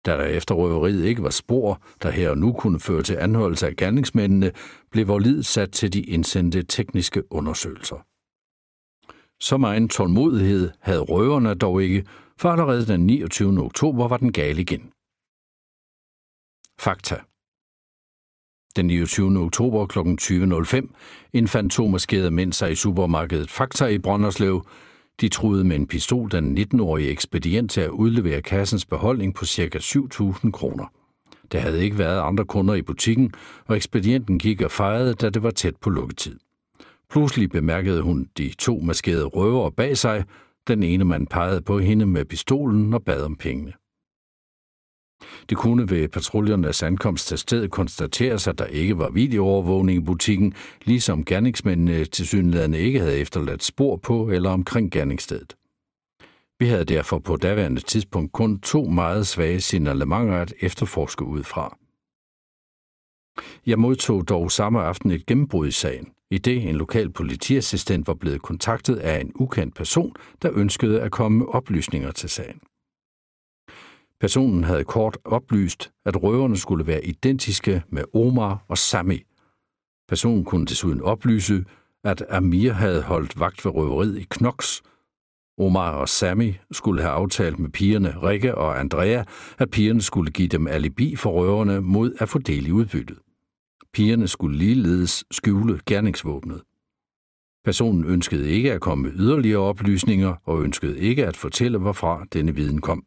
Da der efter røveriet ikke var spor, der her og nu kunne føre til anholdelse af gerningsmændene, blev Vorlid sat til de indsendte tekniske undersøgelser. Så megen tålmodighed havde røverne dog ikke, for allerede den 29. oktober var den gal igen. Fakta. Den 29. oktober kl. 20.05 indfandt 2 maskerede mænd sig i supermarkedet Fakta i Brønderslev. De truede med en pistol den 19-årige ekspedient til at udlevere kassens beholdning på ca. 7.000 kroner. Der havde ikke været andre kunder i butikken, og ekspedienten gik og fejrede, da det var tæt på lukketid. Pludselig bemærkede hun de 2 maskerede røvere bag sig. Den ene mand pegede på hende med pistolen og bad om pengene. Det kunne ved patruljernes ankomst til stedet konstateres, at der ikke var videoovervågning i butikken, ligesom gerningsmændene tilsyneladende ikke havde efterladt spor på eller omkring gerningsstedet. Vi havde derfor på daværende tidspunkt kun 2 meget svage signalementer at efterforske ud fra. Jeg modtog dog samme aften et gennembrud i sagen, i det en lokal politiassistent var blevet kontaktet af en ukendt person, der ønskede at komme med oplysninger til sagen. Personen havde kort oplyst, at røverne skulle være identiske med Omar og Sami. Personen kunne desuden oplyse, at Amir havde holdt vagt ved røveriet i Knox. Omar og Sami skulle have aftalt med pigerne Rikke og Andrea, at pigerne skulle give dem alibi for røverne mod at få del i udbyttet. Pigerne skulle ligeledes skjule gerningsvåbnet. Personen ønskede ikke at komme med yderligere oplysninger og ønskede ikke at fortælle, hvorfra denne viden kom.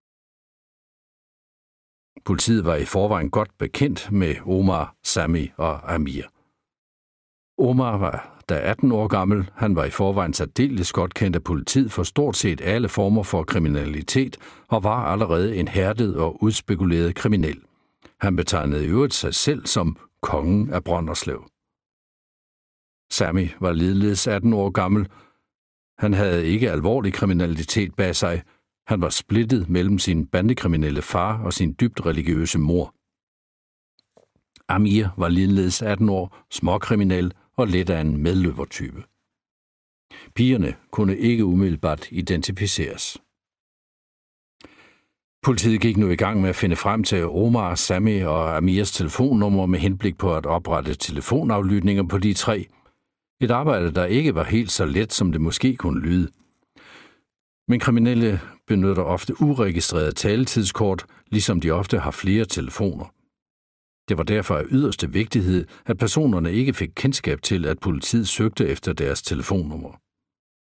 Politiet var i forvejen godt bekendt med Omar, Sami og Amir. Omar var da 18 år gammel. Han var i forvejen særdeles godt kendt af politiet for stort set alle former for kriminalitet og var allerede en hærdet og udspekuleret kriminel. Han betegnede i øvrigt sig selv som kongen af Brønderslev. Sami var ligeledes 18 år gammel. Han havde ikke alvorlig kriminalitet bag sig. Han var splittet mellem sin bandekriminelle far og sin dybt religiøse mor. Amir var ligeledes 18 år, småkriminel og lidt af en medløbertype. Pigerne kunne ikke umiddelbart identificeres. Politiet gik nu i gang med at finde frem til Omar, Sami og Amirs telefonnummer med henblik på at oprette telefonaflytninger på de 3. Et arbejde, der ikke var helt så let, som det måske kunne lyde. Men kriminelle benytter ofte uregistrerede taletidskort, ligesom de ofte har flere telefoner. Det var derfor af yderste vigtighed, at personerne ikke fik kendskab til, at politiet søgte efter deres telefonnummer.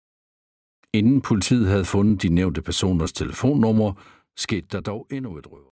Inden politiet havde fundet de nævnte personers telefonnummer, skete der dog endnu et røveri.